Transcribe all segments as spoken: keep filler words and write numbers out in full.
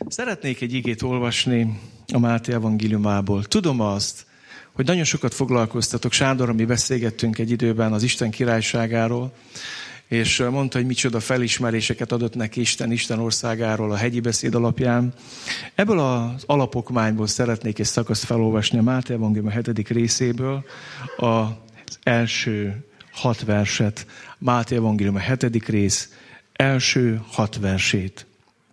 Szeretnék egy igét olvasni a Máté evangéliumából. Tudom azt, hogy nagyon sokat foglalkoztatok. Sándorral mi beszélgettünk egy időben az Isten királyságáról, és mondta, hogy micsoda felismeréseket adott neki Isten, Isten országáról a hegyi beszéd alapján. Ebből az alapokmányból szeretnék egy szakaszt felolvasni a Máté evangélium a hetedik részéből, az első hat verset. Máté evangélium a hetedik rész, első hat versét.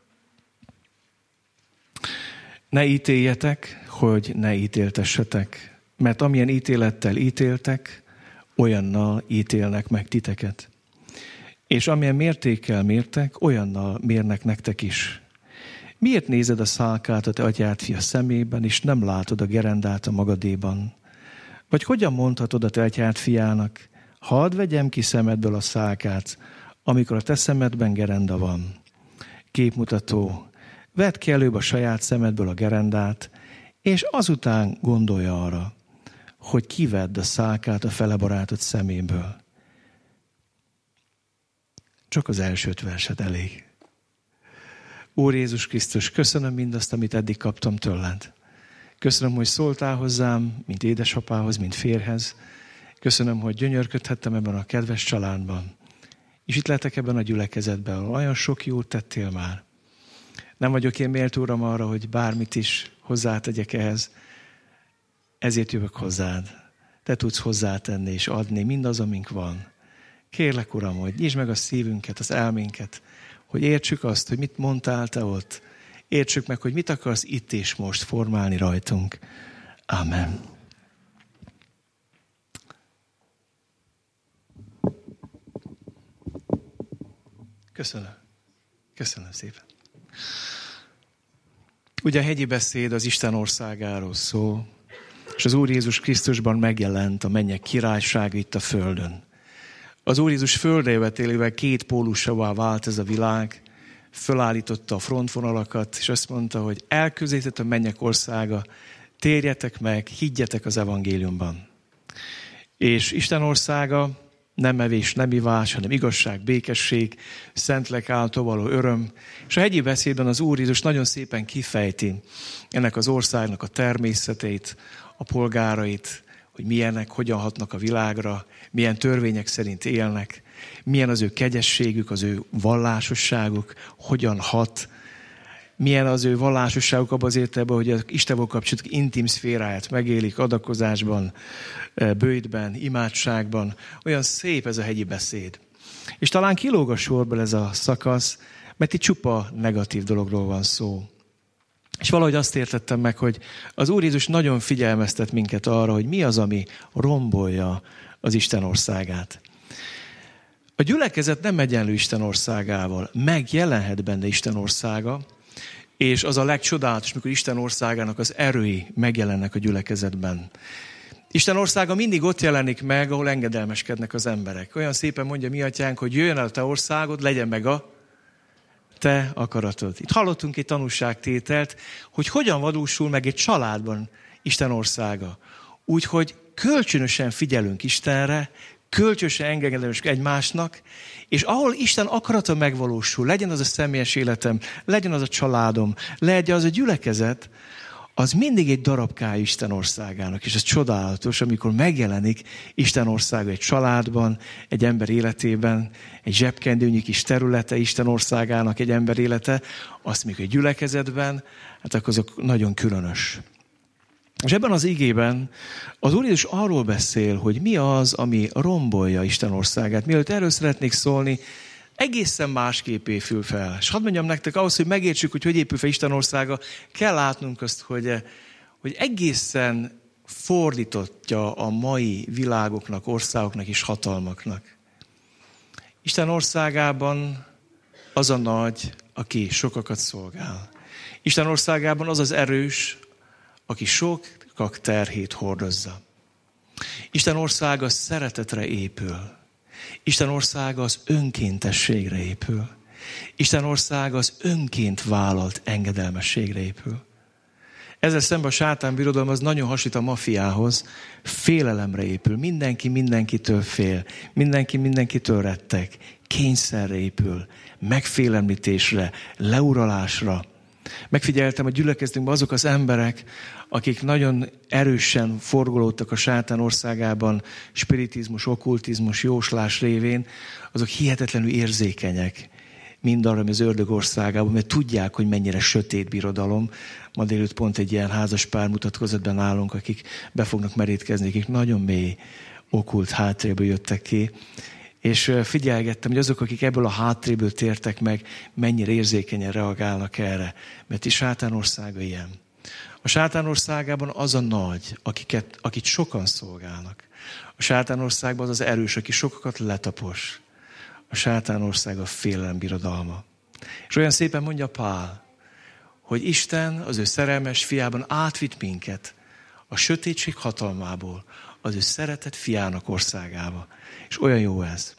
Ne ítéljetek, hogy ne ítéltessetek, mert amilyen ítélettel ítéltek, olyannal ítélnek meg titeket. És amilyen mértékkel mértek, olyannal mérnek nektek is. Miért nézed a szálkát a te atyád fia szemében, és nem látod a gerendát a magadéban? Vagy hogyan mondhatod a te atyád fiának, hadd vegyem ki szemedből a szálkát, amikor a te szemedben gerenda van? Képmutató, vedd ki előbb a saját szemedből a gerendát, és azután gondolja arra, hogy kivedd a szálkát a fele barátod szeméből. Csak az első öt verset elég. Úr Jézus Krisztus, köszönöm mindazt, amit eddig kaptam tőled. Köszönöm, hogy szóltál hozzám, mint édesapához, mint férhez. Köszönöm, hogy gyönyörködhettem ebben a kedves családban. És itt lehetek ebben a gyülekezetben, ahol olyan sok jót tettél már. Nem vagyok én méltó, Uram, arra, hogy bármit is hozzátegyek ehhez. Ezért jövök hozzád. Te tudsz hozzátenni és adni mindaz, amink van. Kérlek, Uram, hogy nyisd meg a szívünket, az elménket, hogy értsük azt, hogy mit mondtál te ott. Értsük meg, hogy mit akarsz itt és most formálni rajtunk. Amen. Köszönöm. Köszönöm szépen. Ugye a hegyi beszéd az Isten országáról szól, és az Úr Jézus Krisztusban megjelent a mennyek királysága itt a földön. Az Úr Jézus földre jövetélével két pólusává vált ez a világ, fölállította a frontvonalakat, és azt mondta, hogy elközelített a mennyek országa, térjetek meg, higgyetek az evangéliumban. És Isten országa nem evés, nem ivás, hanem igazság, békesség, szentlélek által való öröm. És a hegyi beszédben az Úr Jézus nagyon szépen kifejti ennek az országnak a természetét, a polgárait, hogy milyenek, hogyan hatnak a világra, milyen törvények szerint élnek, milyen az ő kegyességük, az ő vallásosságuk, hogyan hat, milyen az ő vallásosságuk abban az értelemben, hogy az Istenvel kapcsolatok intim szféráját megélik adakozásban, bőjtben, imádságban. Olyan szép ez a hegyi beszéd. És talán kilóg a sorból ez a szakasz, mert itt csupa negatív dologról van szó. És valahogy azt értettem meg, hogy az Úr Jézus nagyon figyelmeztet minket arra, hogy mi az, ami rombolja az Isten országát. A gyülekezet nem egyenlő Isten országával. Megjelenhet benne Isten országa, és az a legcsodálatos, mikor Isten országának az erői megjelennek a gyülekezetben. Isten országa mindig ott jelenik meg, ahol engedelmeskednek az emberek. Olyan szépen mondja mi atyánk, hogy jöjjön el a te országod, legyen meg a te akaratod. Itt hallottunk egy tanúságtételt, hogy hogyan valósul meg egy családban Isten országa. Úgyhogy kölcsönösen figyelünk Istenre, kölcsönösen engedelmeskedünk egymásnak, és ahol Isten akarata megvalósul, legyen az a személyes életem, legyen az a családom, legyen az a gyülekezet, az mindig egy darabkája Isten országának. És ez csodálatos, amikor megjelenik Isten országa egy családban, egy ember életében, egy zsebkendőnyi kis területe Isten országának egy ember élete, azt mikor egy gyülekezetben, hát akkor azok nagyon különös. És ebben az igében az Úr Jézus arról beszél, hogy mi az, ami rombolja Isten országát. Mielőtt erről szeretnék szólni, egészen másképp épül fel. És hadd mondjam nektek, ahhoz, hogy megértsük, hogy hogy épül fel Isten országa, kell látnunk azt, hogy, hogy egészen fordítottja a mai világoknak, országoknak és hatalmaknak. Isten országában az a nagy, aki sokakat szolgál. Isten országában az az erős, aki sokak terhét hordozza. Isten országa szeretetre épül. Isten országa az önkéntességre épül. Isten országa az önként vállalt engedelmességre épül. Ezzel szemben a sátán birodalom az nagyon hasonlít a mafiához, félelemre épül. Mindenki mindenkitől fél, mindenki mindenkitől retteg, kényszerre épül, megfélemlítésre, leuralásra. Megfigyeltem a gyülekezetünkben azok az emberek, akik nagyon erősen forgolódtak a sátán országában, spiritizmus, okkultizmus, jóslás révén, azok hihetetlenül érzékenyek mindarra, ami az ördög országában, mert tudják, hogy mennyire sötét birodalom. Ma délután pont egy ilyen házas pár mutatkozott be nálunk, akik be fognak merítkezni, akik nagyon mély okkult hátréből jöttek ki. És figyelgettem, hogy azok, akik ebből a hátréből tértek meg, mennyire érzékenyen reagálnak erre. Mert is sátán országa ilyen. A sátán országában az a nagy, akiket, akit sokan szolgálnak. A sátán országban az az erős, aki sokakat letapos. A sátán országa a félelem birodalma. És olyan szépen mondja Pál, hogy Isten az ő szerelmes fiában átvitt minket a sötétség hatalmából, az ő szeretett fiának országába. És olyan jó ez.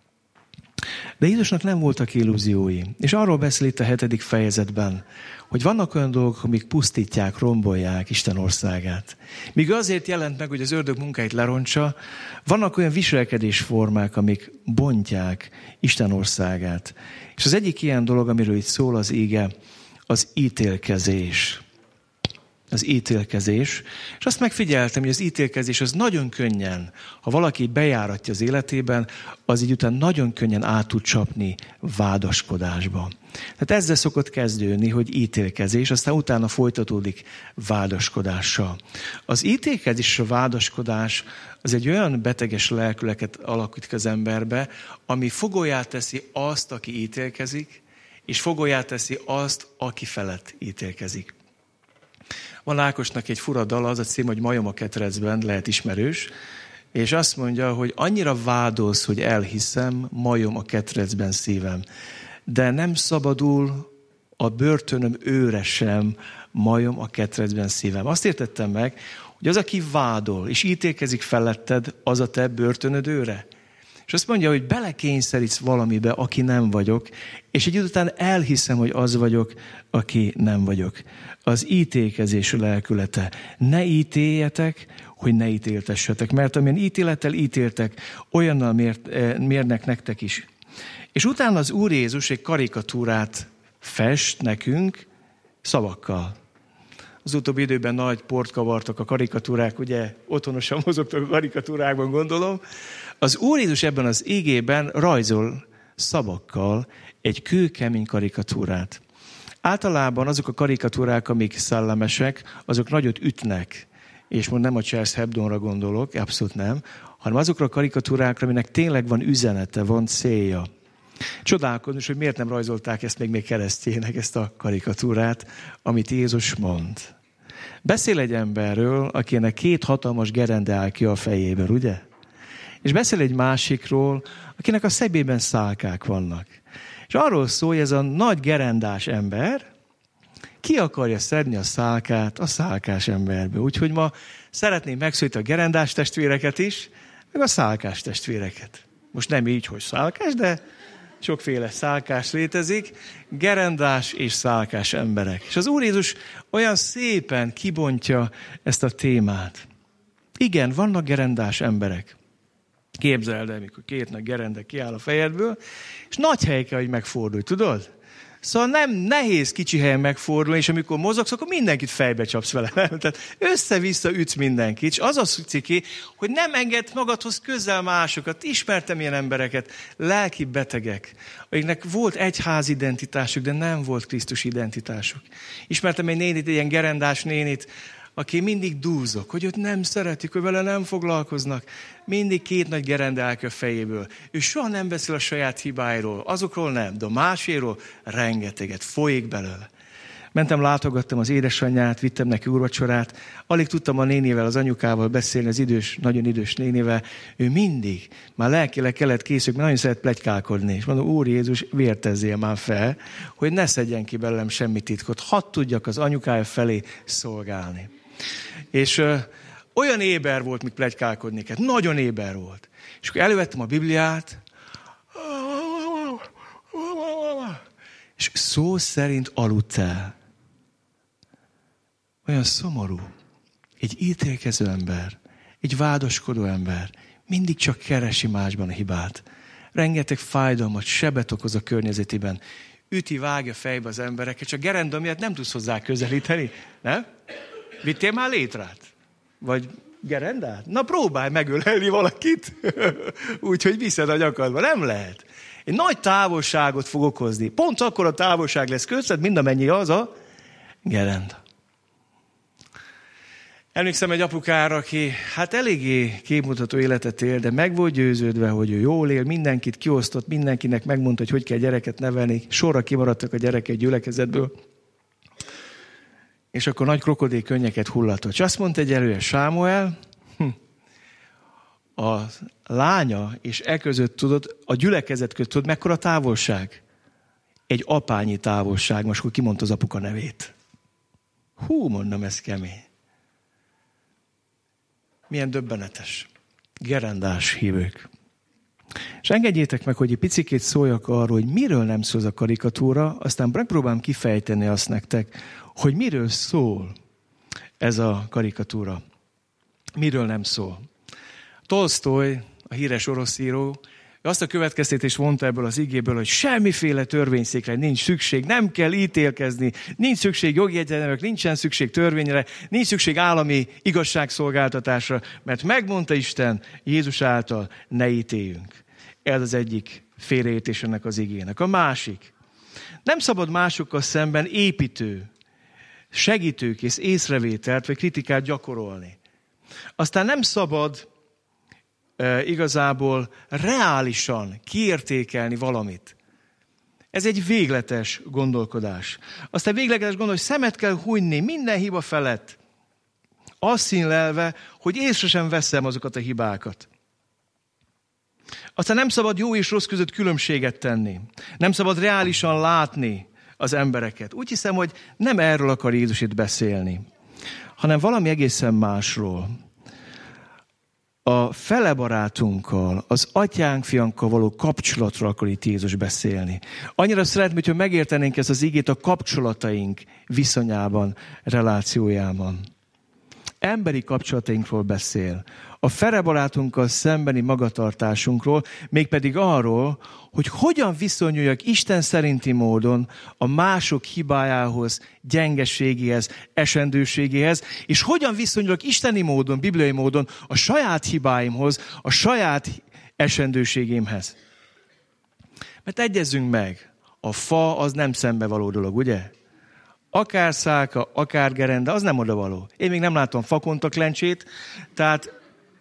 De Jézusnak nem voltak illúziói. És arról beszél itt a hetedik fejezetben, hogy vannak olyan dolgok, amik pusztítják, rombolják Isten országát. Míg azért jelent meg, hogy az ördög munkáit lerontsa, vannak olyan viselkedésformák, amik bontják Isten országát. És az egyik ilyen dolog, amiről itt szól az íge, az ítélkezés. Az ítélkezés. És azt megfigyeltem, hogy az ítélkezés az nagyon könnyen, ha valaki bejáratja az életében, az így után nagyon könnyen át tud csapni vádaskodásba. Tehát ezzel szokott kezdődni, hogy ítélkezés, aztán utána folytatódik vádaskodással. Az ítélkezés és a vádaskodás az egy olyan beteges lelküleket alakít az emberbe, ami fogolyá teszi azt, aki ítélkezik, és fogolyá teszi azt, aki felett ítélkezik. Van Ákosnak egy fura dala, az a cím, hogy Majom a ketrecben, lehet ismerős, és azt mondja, hogy annyira vádolsz, hogy elhiszem, majom a ketrecben szívem. De nem szabadul a börtönöm őre sem, majom a ketrecben szívem. Azt értettem meg, hogy az, aki vádol, és ítélkezik feletted, az a te börtönöd őre. És azt mondja, hogy belekényszerítsz valamibe, aki nem vagyok, és egy idő után elhiszem, hogy az vagyok, aki nem vagyok. Az ítélkezés lelkülete. Ne ítéljetek, hogy ne ítéltessetek, mert amilyen ítélettel ítéltek, olyannal mért, mérnek nektek is. És utána az Úr Jézus egy karikatúrát fest nekünk szavakkal. Az utóbbi időben nagy port kavartak a karikatúrák, ugye otthonosan mozogtak a karikatúrákban, gondolom. Az Úr Jézus ebben az igében rajzol szavakkal egy kőkemény karikatúrát. Általában azok a karikatúrák, amik szellemesek, azok nagyot ütnek. És most nem a Charles Hebdonra gondolok, abszolút nem, hanem azokra a karikatúrákra, aminek tényleg van üzenete, van célja. Csodálkozom, hogy miért nem rajzolták ezt még még keresztjének, ezt a karikatúrát, amit Jézus mond. Beszél egy emberről, akinek két hatalmas gerende áll ki a fejéből, ugye? És beszél egy másikról, akinek a szebében szálkák vannak. És arról szól, hogy ez a nagy gerendás ember ki akarja szedni a szálkát a szálkás emberből. Úgyhogy ma szeretném megszólítani a gerendás testvéreket is, meg a szálkás testvéreket. Most nem így, hogy szálkás, de sokféle szálkás létezik, gerendás és szálkás emberek. És az Úr Jézus olyan szépen kibontja ezt a témát. Igen, vannak gerendás emberek. Képzeld el, mikor két nagy gerende kiáll a fejedből, és nagy hely kell, hogy megfordulj, tudod? Szóval nem nehéz kicsi helyen megfordulni, és amikor mozogsz, akkor mindenkit fejbe csapsz vele. Tehát össze-vissza ütsz mindenkit, és az a ciki, hogy nem enged magadhoz közel másokat. Ismertem ilyen embereket, lelki betegek, akiknek volt egyház identitásuk, de nem volt Krisztus identitásuk. Ismertem egy nénit, egy ilyen gerendás nénit, aki mindig dúzok, hogy őt nem szeretik, hogy vele nem foglalkoznak. Mindig két nagy gerende áll ki a fejéből. Ő soha nem beszél a saját hibáiról, azokról nem, de a máséről rengeteget, folyik belőle. Mentem, látogattam az édesanyját, vittem neki úrvacsorát, alig tudtam a nénivel, az anyukával beszélni, az idős, nagyon idős nénivel. Ő mindig, már lelkileg kellett készülni, mert nagyon szeret pletykálkodni. És mondom, Úr Jézus, vértezzél már fel, hogy ne szedjen ki belőlem semmi titkot, hadd tudjak az anyukája felé szolgálni. És ö, olyan éber volt, míg pletykálkodni kellett. Nagyon éber volt. És akkor elővettem a Bibliát, és szó szerint aludt el. Olyan szomorú. Egy ítélkező ember, egy vádaskodó ember, mindig csak keresi másban a hibát. Rengeteg fájdalmat, sebet okoz a környezetében. üti, vágja fejbe az embereket, csak gerenda miatt nem tudsz hozzá közelíteni, nem? Vittél már létrát? Vagy gerendát? Na próbálj megölelni valakit, úgyhogy viszed a nyakadba. Nem lehet. Egy nagy távolságot fog okozni. Pont akkor a távolság lesz közted, mind amennyi az a gerenda. Emlékszem egy apukára, aki hát eléggé képmutató életet él, de meg volt győződve, hogy ő jól él, mindenkit kiosztott, mindenkinek megmondta, hogy hogy kell gyereket nevelni. Sorra kimaradtak a gyerekek gyülekezetből. És akkor nagy krokodil könnyeket hullatott. És azt mondta egy előre, Sámuel, a lánya és e között tudod, a gyülekezet között tudod, mekkora távolság? Egy apányi távolság. Most akkor kimondta az apuka nevét. Hú, mondom, ez kemény. Milyen döbbenetes. Gerendás hívők. És engedjétek meg, hogy egy picikét szóljak arról, hogy miről nem szól az a karikatúra, aztán megpróbálom kifejteni azt nektek, hogy miről szól ez a karikatúra. Miről nem szól. Tolsztoj, a híres orosz író, azt a következtetést mondta ebből az igéből, hogy semmiféle törvényszékre nincs szükség, nem kell ítélkezni, nincs szükség jogi egyetemekre, nincsen szükség törvényre, nincs szükség állami igazságszolgáltatásra, mert megmondta Isten Jézus által, ne ítéljünk. Ez az egyik félreértés ennek az igének. A másik, nem szabad másokkal szemben építő, segítőkész észrevételt vagy kritikát gyakorolni. Aztán nem szabad e, igazából reálisan kiértékelni valamit. Ez egy végletes gondolkodás. Aztán végletes gondolkodás, hogy szemet kell hunyni minden hiba felett. Azt színlelve, hogy észre sem veszem azokat a hibákat. Aztán nem szabad jó és rossz között különbséget tenni. Nem szabad reálisan látni az embereket. Úgy hiszem, hogy nem erről akar Jézus itt beszélni, hanem valami egészen másról. A fele barátunkkal, az atyánk fiankkal való kapcsolatról akar itt Jézus beszélni. Annyira szeretném, hogyha megértenénk ezt az igét a kapcsolataink viszonyában, relációjában. Emberi kapcsolatainkról beszél. A fele barátunkkal szembeni magatartásunkról, mégpedig arról, hogy hogyan viszonyuljak Isten szerinti módon a mások hibájához, gyengeségéhez, esendőségéhez, és hogyan viszonyulok isteni módon, bibliai módon a saját hibáimhoz, a saját esendőségémhez. Mert egyezzünk meg, a fa az nem szembevaló dolog, ugye? Akár szálka, akár gerenda, az nem odavaló. Én még nem látom fakontaktlencsét, tehát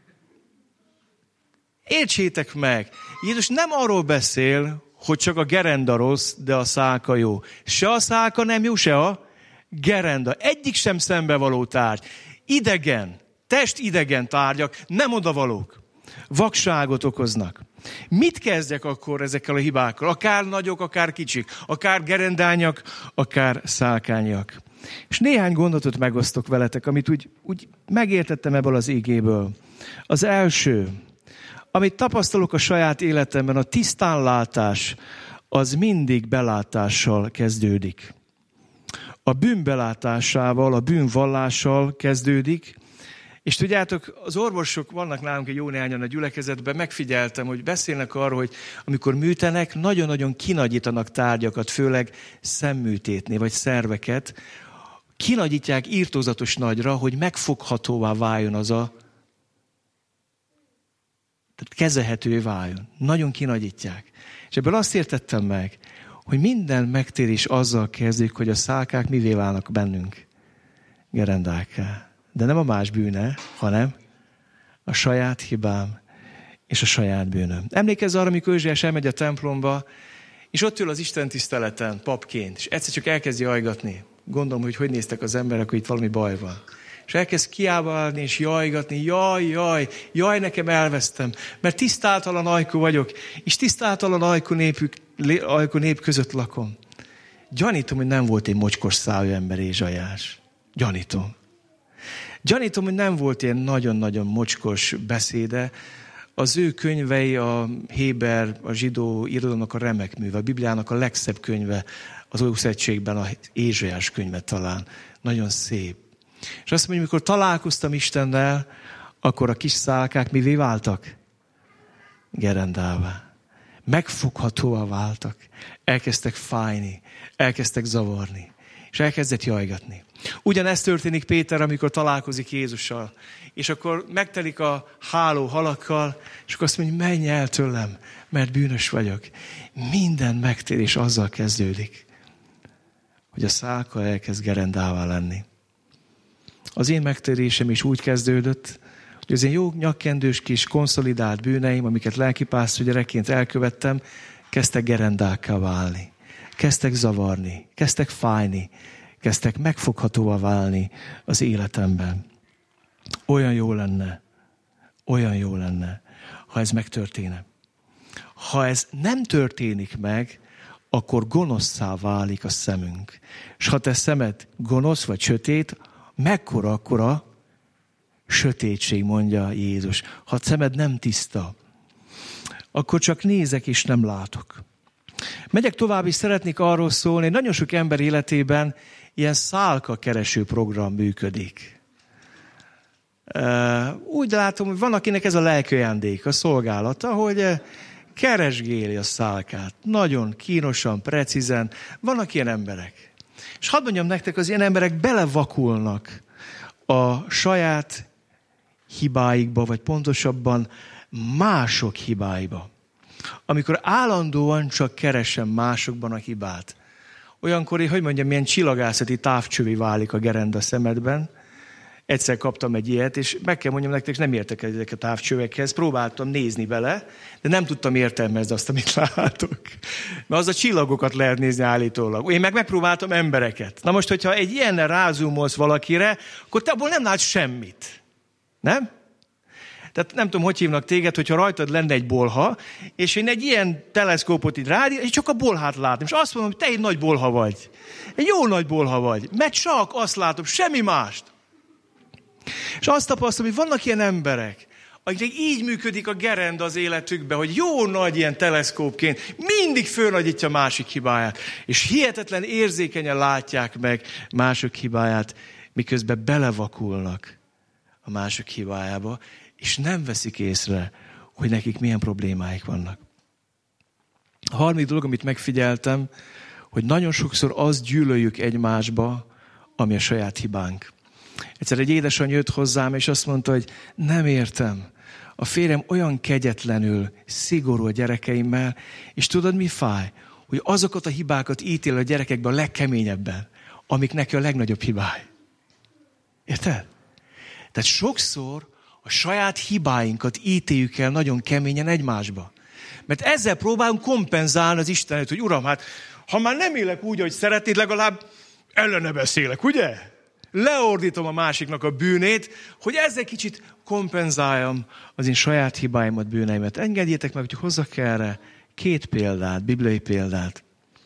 értsétek meg, Jézus nem arról beszél, hogy csak a gerenda rossz, de a szálka jó. Se a szálka nem jó, se a gerenda. Egyik sem szembevaló tárgy. Idegen, testidegen tárgyak, nem odavalók. Vakságot okoznak. Mit kezdjek akkor ezekkel a hibákkal? Akár nagyok, akár kicsik, akár gerendányak, akár szálkányak. És néhány gondolatot megosztok veletek, amit úgy, úgy megértettem ebből az igéből. Az első, amit tapasztalok a saját életemben, a tisztánlátás, az mindig belátással kezdődik. A bűn belátásával, a bűn vallással kezdődik, és tudjátok, az orvosok vannak nálunk egy jó néhányan a gyülekezetben, megfigyeltem, hogy beszélnek arról, hogy amikor műtenek, nagyon-nagyon kinagyítanak tárgyakat, főleg szemműtétnél, vagy szerveket, kinagyítják írtózatos nagyra, hogy megfoghatóvá váljon az a, tehát kezelhetővé váljon. Nagyon kinagyítják. És ebből azt értettem meg, hogy minden megtérés azzal kezdődik, hogy a szálkák mivé válnak bennünk. Gerendákká. De nem a más bűne, hanem a saját hibám és a saját bűnöm. Emlékezz arra, amikor Őzsiás elmegy a templomba, és ott ül az Isten tiszteleten papként, és egyszer csak elkezdi ajgatni. Gondolom, hogy hogy néztek az emberek, hogy itt valami baj van. És elkezd kiábálni és jajgatni, jaj, jaj, jaj, nekem elvesztem, mert tisztátalan ajkú vagyok, és tisztátalan ajkú, népük, ajkú nép között lakom. Gyanítom, hogy nem volt egy mocskos szájú ember Ézsaiás. Gyanítom. Gyanítom, hogy nem volt ilyen nagyon-nagyon mocskos beszéde. Az ő könyvei, a héber, a zsidó irodalomnak a remek műve, a Bibliának a legszebb könyve, az Ószövetségben az Ézsaiás könyve talán. Nagyon szép. És azt mondja, amikor találkoztam Istennel, akkor a kis szálkák mivé váltak? Gerendává. megfoghatóvá váltak. Elkezdtek fájni, elkezdtek zavarni, és elkezdett jajgatni. Ugyanezt történik Péter, amikor találkozik Jézussal, és akkor megtelik a háló halakkal, és akkor azt mondja, menj el tőlem, mert bűnös vagyok. Minden megtérés azzal kezdődik, hogy a szálka elkezd gerendává lenni. Az én megtérésem is úgy kezdődött, hogy az én jó nyakkendős kis konszolidált bűneim, amiket lelkipásztor gyerekként elkövettem, kezdtek gerendákká válni. Kezdtek zavarni, kezdtek fájni, kezdtek megfoghatóvá válni az életemben. Olyan jó lenne, olyan jó lenne, ha ez megtörténne. Ha ez nem történik meg, akkor gonoszszá válik a szemünk. És ha te szemed gonosz vagy sötét, mekkora akkora sötétség, mondja Jézus. Ha a szemed nem tiszta, akkor csak nézek és nem látok. Megyek tovább, és szeretnék arról szólni, hogy nagyon sok ember életében ilyen szálka kereső program működik. Úgy látom, hogy van, akinek ez a lelki ajándék, a szolgálata, hogy keresgéli a szálkát. Nagyon kínosan, precízen. Vannak ilyen emberek. És hadd mondjam nektek, az ilyen emberek belevakulnak a saját hibáikba, vagy pontosabban mások hibáiba. Amikor állandóan csak keresem másokban a hibát, olyankor, hogy mondjam, milyen csillagászati távcsövi válik a gerenda szemedben. Egyszer kaptam egy ilyet, és meg kell mondjam nektek, nem értek ezek a távcsövekhez. Próbáltam nézni bele, de nem tudtam értelmezni azt, amit látok. Mert az a csillagokat lehet nézni állítólag. Én meg megpróbáltam embereket. Na most, hogyha egy ilyennel rázumolsz valakire, akkor te abból nem látsz semmit. Nem? Tehát nem tudom, hogy hívnak téged, hogyha rajtad lenne egy bolha, és én egy ilyen teleszkópot így rád, és csak a bolhát látom. És azt mondom, hogy te egy nagy bolha vagy. Egy jó nagy bolha vagy. Mert csak azt látom, semmi mást. És azt tapasztalom, hogy vannak ilyen emberek, akiknek így működik a gerenda az életükben, hogy jó nagy ilyen teleszkópként mindig fölnagyítja a másik hibáját. És hihetetlen érzékenyen látják meg mások hibáját, miközben belevakulnak a mások hibájába, és nem veszik észre, hogy nekik milyen problémáik vannak. A harmadik dolog, amit megfigyeltem, hogy nagyon sokszor azt gyűlöljük egymásba, ami a saját hibánk. Egyszer egy édesanyja jött hozzám, és azt mondta, hogy nem értem. A férjem olyan kegyetlenül szigorú a gyerekeimmel, és tudod, mi fáj? Hogy azokat a hibákat ítél a gyerekekben a legkeményebben, amik neki a legnagyobb hibáj. Érted? Tehát sokszor a saját hibáinkat ítéljük el nagyon keményen egymásba. Mert ezzel próbálunk kompenzálni az Istenet, hogy Uram, hát ha már nem élek úgy, ahogy szeretnéd, legalább ellene beszélek, ugye? Leordítom a másiknak a bűnét, hogy ezzel kicsit kompenzáljam az én saját hibáimat, bűneimet. Engedjétek meg, hogy hozzak erre két példát, bibliai példát.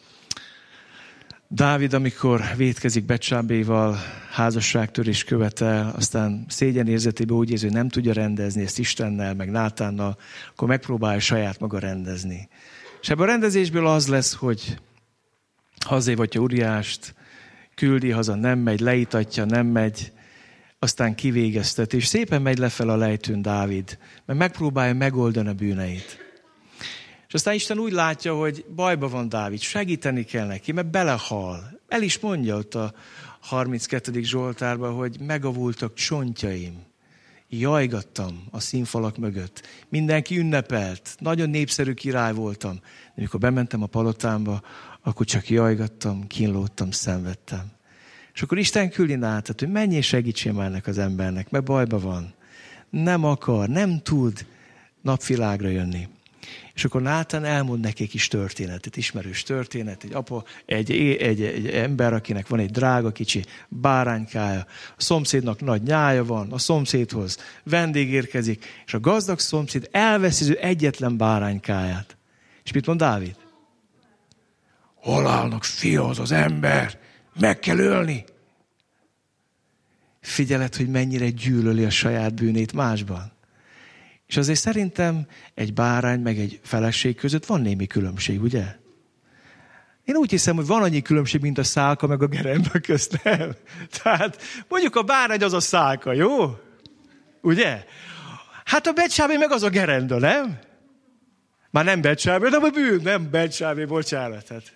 Dávid, amikor vétkezik Betsábéval, házasságtörés követel, aztán szégyenérzetében úgy érzi, hogy nem tudja rendezni ezt Istennel, meg Nátánnal, akkor megpróbálja saját maga rendezni. És ebből a rendezésből az lesz, hogy hazévatja Uriást, küldi haza, nem megy, leítatja, nem megy, aztán kivégeztet, és szépen megy lefelé a lejtőn Dávid, mert megpróbálja megoldani a bűneit. És aztán Isten úgy látja, hogy bajba van Dávid, segíteni kell neki, mert belehal. El is mondja ott a harminckettedik Zsoltárban, hogy megavultak csontjaim. Jajgattam a színfalak mögött. Mindenki ünnepelt. Nagyon népszerű király voltam. De amikor bementem a palotámba, akkor csak jajgattam, kínlódtam, szenvedtem. És akkor Isten küldi Nátát, hogy menj és segítsél már ennek az embernek, mert bajba van. Nem akar, nem tud napvilágra jönni. És akkor Nátán elmond neki egy kis történetet, ismerős történet, egy apa, egy, egy, egy ember, akinek van egy drága kicsi báránykája, a szomszédnak nagy nyája van, a szomszédhoz vendég érkezik, és a gazdag szomszéd elveszi az ő egyetlen báránykáját. És mit mond Dávid? Hol állnak fia az az ember? Meg kell ölni. Figyeled, hogy mennyire gyűlöli a saját bűnét másban. És azért szerintem egy bárány meg egy feleség között van némi különbség, ugye? Én úgy hiszem, hogy van annyi különbség, mint a szálka meg a gerenda közt, nem? Tehát mondjuk a bárány az a szálka, jó? Ugye? Hát a Betsábé meg az a gerenda, nem? Már nem becsávé, nem a bűn, nem becsávé, bocsánat. Hát.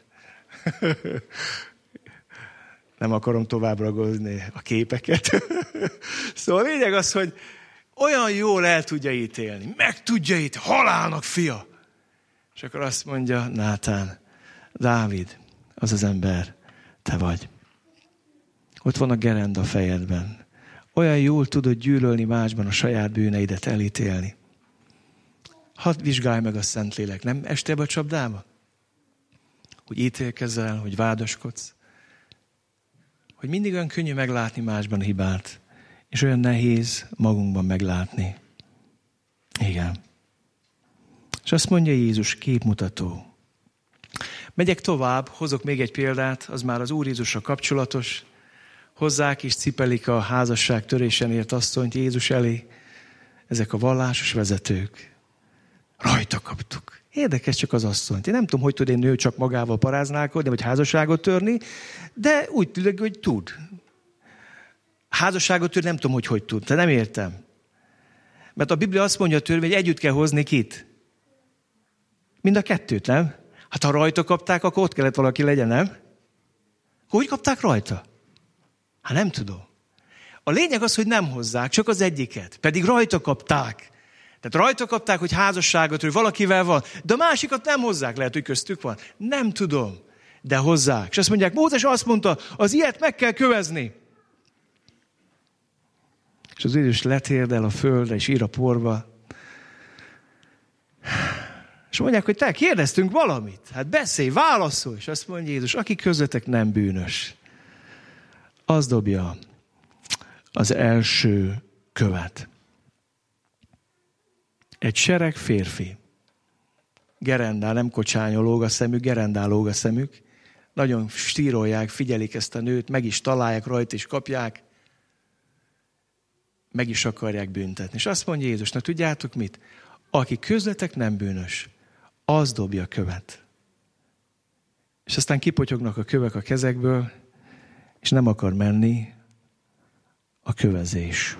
Nem akarom tovább ragozni a képeket. Szóval a lényeg az, hogy olyan jól el tudja ítélni, meg tudja ítélni, halálnak fia. És akkor azt mondja Nátán, Dávid, az az ember, te vagy. Ott van a gerenda a fejedben. Olyan jól tudod gyűlölni másban a saját bűneidet elítélni. Hadd vizsgálj meg a Szentlélek, nem estél be a csapdába? Hogy ítélkezel, hogy vádaskodsz. Hogy mindig olyan könnyű meglátni másban a hibát, és olyan nehéz magunkban meglátni. Igen. És azt mondja Jézus, képmutató. Megyek tovább, hozok még egy példát, az már az Úr Jézusra kapcsolatos. Hozzák és cipelik a házasság törésen ért asszonyt Jézus elé. Ezek a vallásos vezetők. Rajta kaptuk. Érdekes csak az asszonyt. Én nem tudom, hogy tud egy nő csak magával paráználkodni, vagy házasságot törni, de úgy tűnik, hogy tud. Házasságot törni nem tudom, hogy hogy tud. De nem értem. Mert a Biblia azt mondja a törvény, hogy együtt kell hozni kit? Mind a kettőt, nem? Hát ha rajta kapták, akkor ott kellett valaki legyen, nem? Hogy kapták rajta? Hát nem tudom. A lényeg az, hogy nem hozzák, csak az egyiket. Pedig rajta kapták. Tehát rajta kapták, hogy házasságot, hogy valakivel van. De a másikat nem hozzák, lehet, hogy köztük van. Nem tudom, de hozzák. És azt mondják, Mózes azt mondta, az ilyet meg kell kövezni. És az Jézus letérdel a földre, és ír a porba. És mondják, hogy te kérdeztünk valamit. Hát beszélj, válaszolj. És azt mondja Jézus, aki közöttek nem bűnös, az dobja az első követ. Egy sereg férfi. Gerendál, nem kocsányon lóg a szemük, gerendál lóg a szemük. Nagyon stírolják, figyelik ezt a nőt, meg is találják rajta, és kapják. Meg is akarják büntetni. És azt mondja Jézus, na tudjátok mit? Aki közletek nem bűnös, az dobja a követ. És aztán kipotyognak a kövek a kezekből, és nem akar menni a kövezés.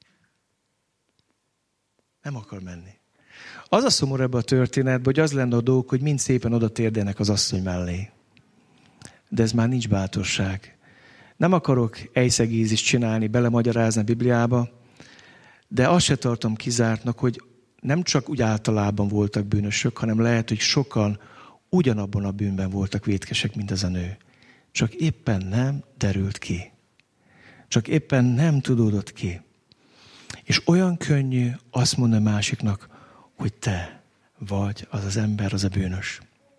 Nem akar menni. Az a szomorú ebben a történetben, hogy az lenne a dolog, hogy mind szépen oda térdelnek az asszony mellé. De ez már nincs bátorság. Nem akarok ejszegízist csinálni, belemagyarázni a Bibliába, de azt se tartom kizártnak, hogy nem csak úgy általában voltak bűnösök, hanem lehet, hogy sokan ugyanabban a bűnben voltak vétkesek, mint ez a nő. Csak éppen nem derült ki. Csak éppen nem tudódott ki. És olyan könnyű azt mondani másiknak, hogy te vagy az az ember, az a bűnös.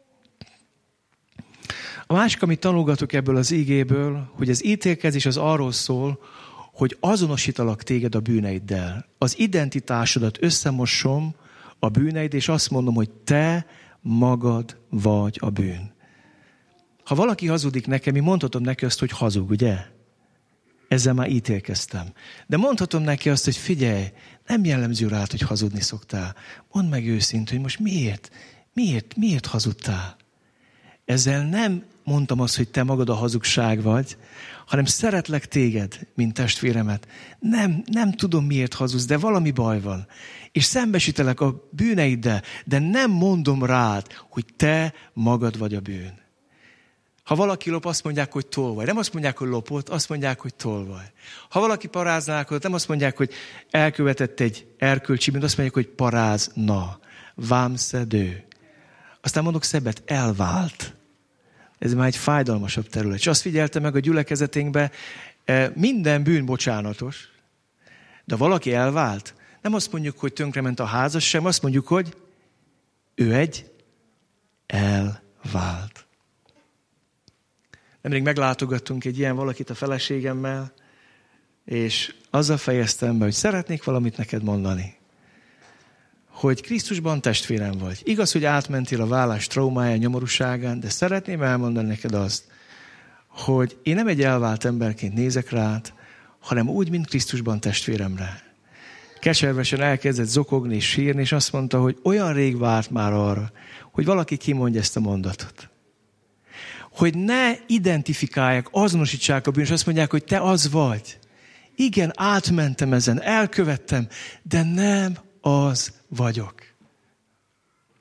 A másik, amit tanulgatok ebből az igéből, hogy az ítélkezés az arról szól, hogy azonosítalak téged a bűneiddel. Az identitásodat összemosom a bűneid, és azt mondom, hogy te magad vagy a bűn. Ha valaki hazudik nekem, én mondhatom neki azt, hogy hazug, ugye? Ezzel már ítélkeztem. De mondhatom neki azt, hogy figyelj, nem jellemző rád, hogy hazudni szoktál. Mondd meg őszintén, hogy most miért, miért, miért hazudtál? Ezzel nem mondtam azt, hogy te magad a hazugság vagy, hanem szeretlek téged, mint testvéremet. Nem, nem tudom, miért hazudsz, de valami baj van. És szembesítelek a bűneiddel, de nem mondom rád, hogy te magad vagy a bűn. Ha valaki lop, azt mondják, hogy tolvaj. Nem azt mondják, hogy lopott, azt mondják, hogy tolvaj. Ha valaki paráználkodott, nem azt mondják, hogy elkövetett egy erkölcsi bűnt, azt mondják, hogy parázna, vámszedő. Aztán mondok szebbet, elvált. Ez már egy fájdalmasabb terület. És azt figyelte meg a gyülekezetünkben, minden bűn bocsánatos, de valaki elvált. Nem azt mondjuk, hogy tönkrement a házasság, azt mondjuk, hogy ő egy elvált. Nemrég meglátogattunk egy ilyen valakit a feleségemmel, és azzal fejeztem be, hogy szeretnék valamit neked mondani. Hogy Krisztusban testvérem vagy. Igaz, hogy átmentél a vállás traumáján, nyomorúságán, de szeretném elmondani neked azt, hogy én nem egy elvált emberként nézek rád, hanem úgy, mint Krisztusban testvéremre. Keservesen elkezdett zokogni és sírni, és azt mondta, hogy olyan rég várt már arra, hogy valaki kimondja ezt a mondatot. Hogy ne identifikálják, azonosítsák a bűnös, azt mondják, hogy te az vagy. Igen, átmentem ezen, elkövettem, de nem az vagyok. És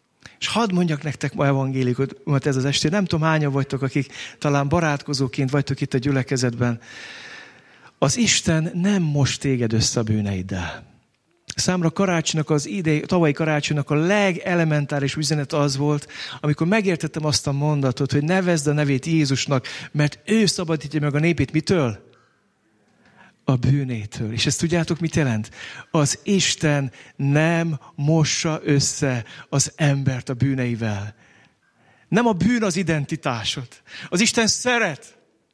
És hadd mondjak nektek ma evangélikumot ez az estén. Nem tudom, hányan vagytok, akik talán barátkozóként vagytok itt a gyülekezetben. Az Isten nem most téged össze a bűneiddel. Számra karácsonynak az idei, tavalyi karácsonynak a legelementáris üzenet az volt, amikor megértettem azt a mondatot, hogy nevezd a nevét Jézusnak, mert ő szabadítja meg a népét mitől? A bűnétől. És ezt tudjátok, mit jelent? Az Isten nem mossa össze az embert a bűneivel. Nem a bűn az identitásod. Az Isten szeret.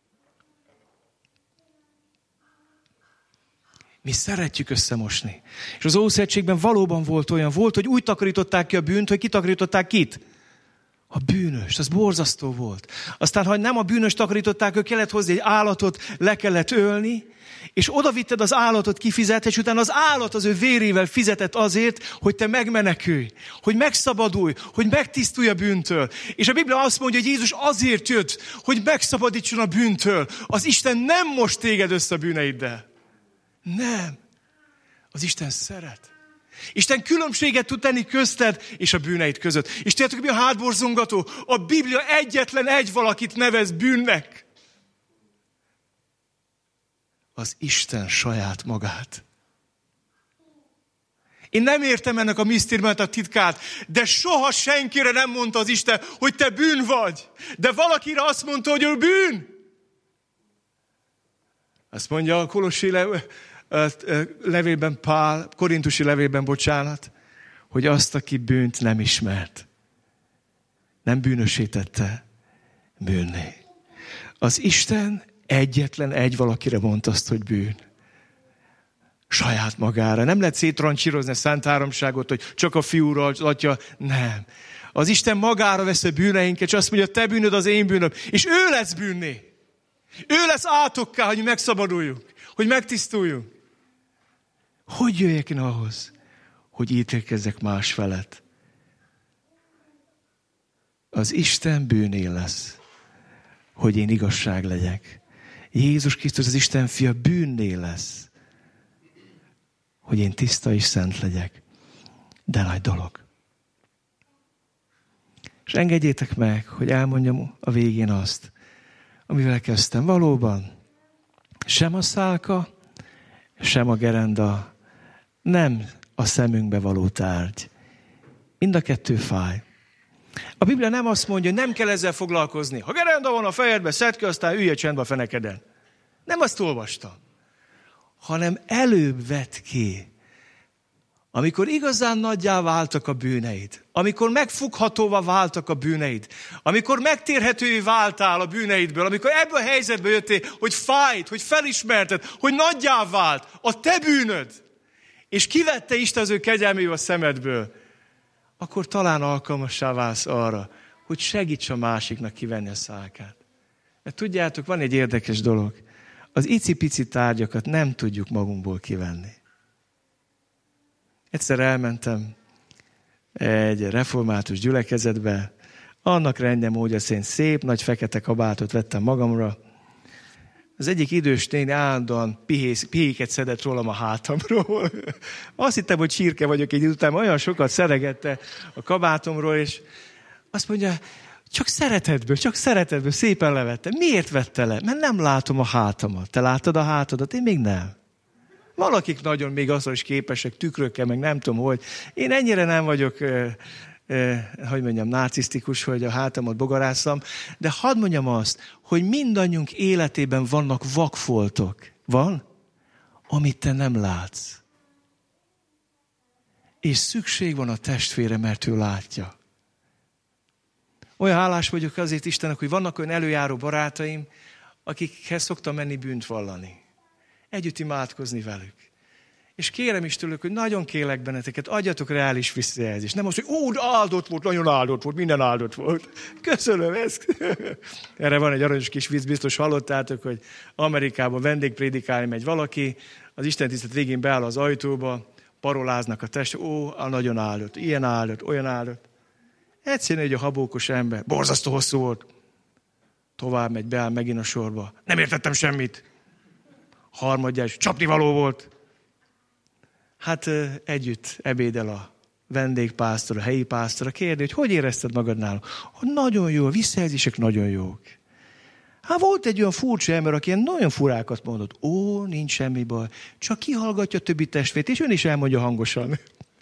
Mi szeretjük összemosni. És az Ószövetségben valóban volt olyan, volt, hogy úgy takarították ki a bűnt, hogy kitakarították kit? A bűnöst. Az borzasztó volt. Aztán, ha nem a bűnöst takarították, ők kellett hozni egy állatot, le kellett ölni, és oda vitted az állatot kifizetni, és utána az állat az ő vérével fizetett azért, hogy te megmenekülj, hogy megszabadulj, hogy megtisztulj a bűntől. És a Biblia azt mondja, hogy Jézus azért jött, hogy megszabadítson a bűntől. Az Isten nem most téged össze a bűneiddel. Nem. Az Isten szeret. Isten különbséget tud tenni közted és a bűneid között. És tudjátok, mi a hátborzongató? A Biblia egyetlen egy valakit nevez bűnnek. Az Isten saját magát. Én nem értem ennek a misztériumát, a titkát, de soha senkire nem mondta az Isten, hogy te bűn vagy. De valakire azt mondta, hogy ő bűn. Azt mondja a Kolossi levélben Pál, korintusi levélben, bocsánat, hogy azt, aki bűnt nem ismert, nem bűnösítette bűnné. Az Isten egyetlen egy valakire mondta azt, hogy bűn. Saját magára. Nem lehet szétrancsírozni a Szent Háromságot, hogy csak a Fiúra, az Atya. Nem. Az Isten magára vesz a bűneinket, és azt mondja, te bűnöd az én bűnöm. És ő lesz bűnné. Ő lesz átokká, hogy megszabaduljunk, hogy megtisztuljunk. Hogy jöjjek én ahhoz, hogy ítélkezzek más felett? Az Isten bűné lesz, hogy én igazság legyek. Jézus Krisztus, az Isten fia bűnné lesz, hogy én tiszta és szent legyek. De nagy dolog. És engedjétek meg, hogy elmondjam a végén azt, amivel kezdtem. Valóban, sem a szálka, sem a gerenda nem a szemünkbe való tárgy. Mind a kettő fáj. A Biblia nem azt mondja, hogy nem kell ezzel foglalkozni. Ha gerenda van a fejedbe, szedd ki, aztán ülj a csendbe a fenekeden. Nem azt olvastam. Hanem előbb vedd ki. Amikor igazán nagyjá váltak a bűneid, amikor megfoghatóvá váltak a bűneid, amikor megtérhetővé váltál a bűneidből, amikor ebből a helyzetből jöttél, hogy fájt, hogy felismerted, hogy nagyjá vált a te bűnöd, és kivette Isten az ő kegyelmével a szemedből, akkor talán alkalmassá válsz arra, hogy segíts a másiknak kivenni a szálkát. Mert tudjátok, van egy érdekes dolog. Az icipici tárgyakat nem tudjuk magunkból kivenni. Egyszer elmentem egy református gyülekezetbe, annak rendje módja szerint szép, nagy fekete kabátot vettem magamra. Az egyik idős néni állandóan pihéket szedett rólam a hátamról. Azt hittem, hogy csirke vagyok egy idő után, olyan sokat szeregette a kabátomról, és azt mondja, csak szeretetből, csak szeretetből szépen levette. Miért vette le? Mert nem látom a hátamat. Te láttad a hátadat? Én még nem. Valakik nagyon még azra is képesek, tükrökkel, meg nem tudom, hogy. Én ennyire nem vagyok, eh, eh, hogy mondjam, narcisztikus, hogy a hátamat bogarásszam, de hadd mondjam azt, hogy mindannyiunk életében vannak vakfoltok. Van? Amit te nem látsz. És szükség van a testvére, mert ő látja. Olyan hálás vagyok azért Istennek, hogy vannak olyan előjáró barátaim, akikhez szoktam menni bűnt vallani. Együtt imádkozni velük. És kérem is tőlük, hogy nagyon kérlek benneteket, adjatok reális visszajelzést. Nem azt, hogy ó, áldott volt, nagyon áldott volt, minden áldott volt. Köszönöm ezt. Erre van egy aranyos kis vicc, biztos hallottátok, hogy Amerikában vendégprédikálni megy valaki, az istentisztelet végén beáll az ajtóba, paroláznak a test, ó, a nagyon áldott, ilyen áldott, olyan áldott. Egyszerűen egy a habókos ember, borzasztó hosszú volt. Tovább megy, beáll megint a sorba. Nem értettem semmit. Harmadja is csapnivaló volt. Hát együtt ebédel a vendégpásztor, a helyi pásztor, a kérdő, hogy hogy érezted magad nálunk? Hogy nagyon jó, a visszajelzések nagyon jók. Hát volt egy olyan furcsa ember, aki ilyen nagyon furákat mondott. Ó, nincs semmi baj. Csak kihallgatja a többi testvét, és ön is elmondja hangosan.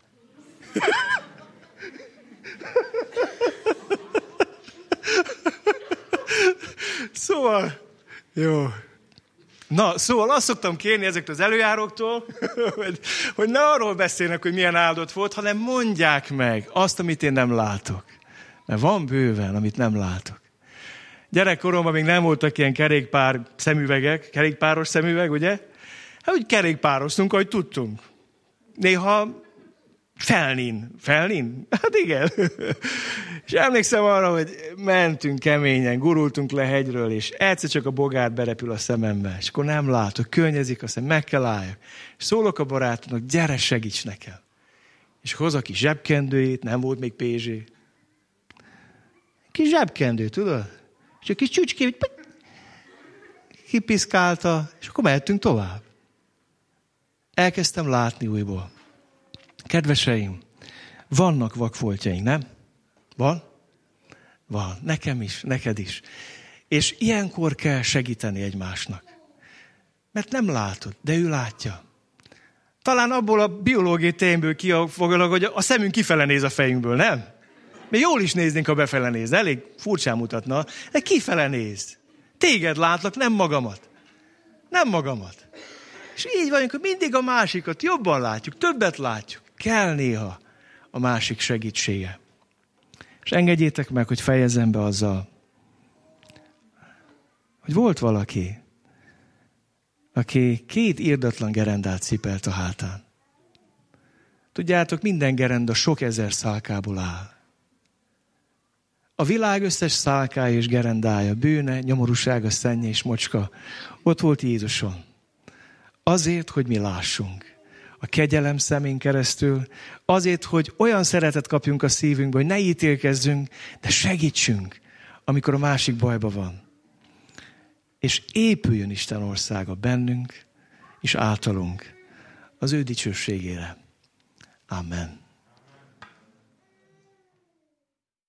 Szóval, jó. Na, szóval azt szoktam kérni ezektől az előjáróktól, hogy, hogy ne arról beszélnek, hogy milyen áldott volt, hanem mondják meg azt, amit én nem látok. Mert van bőven, amit nem látok. Gyerekkoromban még nem voltak ilyen kerékpár szemüvegek, kerékpáros szemüveg, ugye? Hát úgy kerékpároztunk, ahogy tudtunk. Néha felnin. Felnin? Hát igen. És emlékszem arra, hogy mentünk keményen, gurultunk le hegyről, és egyszer csak a bogár berepül a szemembe. És akkor nem látok, könnyezik a szem, meg kell álljak. És szólok a barátomnak, gyere, segíts nekem. És hoz a kis zsebkendőjét, nem volt még pé zé. Kis zsebkendő, tudod? És a kis csücskét kipiszkálta, és akkor mehetünk tovább. Elkezdtem látni újból. Kedveseim, vannak vakfoltjaink, nem? Van? Van. Nekem is, neked is. És ilyenkor kell segíteni egymásnak. Mert nem látod, de ő látja. Talán abból a biológiai tényből kifogalag, hogy a szemünk kifele néz a fejünkből, nem? Még jól is néznénk, ha befele néz. Elég furcsán mutatna, de kifele néz. Téged látlak, nem magamat. Nem magamat. És így vagyunk, hogy mindig a másikat jobban látjuk, többet látjuk. Kell néha a másik segítsége. És engedjétek meg, hogy fejezzem be azzal, hogy volt valaki, aki két irdatlan gerendát cipelt a hátán. Tudjátok, minden gerenda sok ezer szálkából áll. A világ összes szálkája és gerendája, bűne, nyomorúsága, szennye és mocska ott volt Jézuson. Azért, hogy mi lássunk. A kegyelem szemén keresztül, azért, hogy olyan szeretet kapjunk a szívünkbe, hogy ne ítélkezzünk, de segítsünk, amikor a másik bajba van. És épüljön Isten országa bennünk, és általunk az ő dicsőségére. Amen.